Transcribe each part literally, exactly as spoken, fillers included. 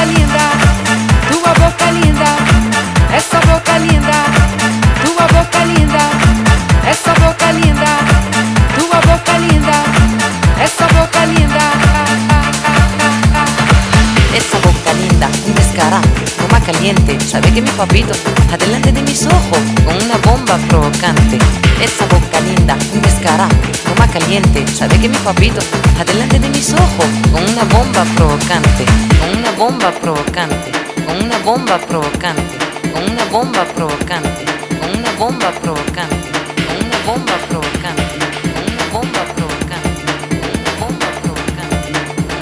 boca linda, tua boca linda, essa boca linda, tua boca linda, essa boca linda, tua boca linda, essa boca linda. Esa boca linda, un descarado, toma caliente, sabe que mi papito, adelante de mis ojos, con una bomba provocante. Esa boca linda, un descarado, toma caliente, sabe que mi papito, adelante de mis ojos, con una bomba provocante, con una bomba provocante, con una bomba provocante, con una bomba provocante, con una bomba provocante, con una bomba provocante, con una bomba provocante, con una bomba provocante.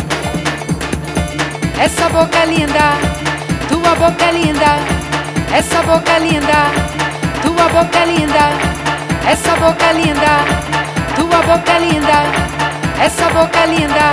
Essa boca linda, tua boca linda, essa boca linda, tua boca linda, essa boca linda, tua boca linda, essa boca linda.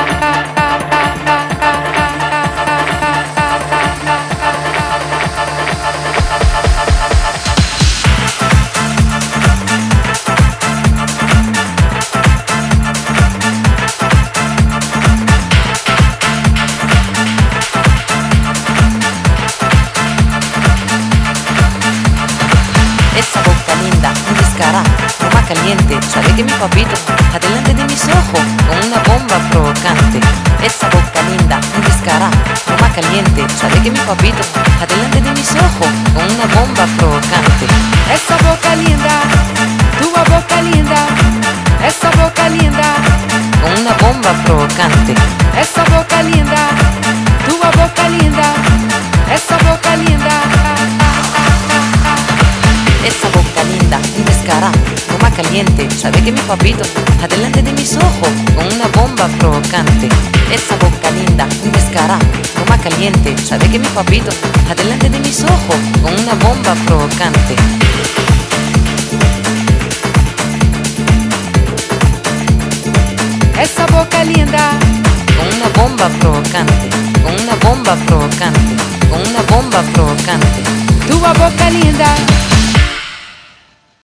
Esa boca linda, un descarado, toma caliente, sabe que mi papito, adelante de mis ojos, con una bomba provocante. Esa boca linda, un descarado, toma caliente, sabe que mi papito, adelante de mis ojos, con una bomba provocante. Essa boca linda, tua boca linda, essa boca linda, Con una bomba provocante. essa boca linda, tua boca linda, essa boca linda. Esa boca linda, un descarado, toma caliente, sabe que mi papito, adelante de mis ojos, con una bomba provocante. Esa boca linda, un descarado, toma caliente, sabe que mi papito, adelante de mis ojos, con una bomba provocante. Essa boca linda, Con una bomba provocante, con una bomba provocante, con una bomba provocante. tua boca linda.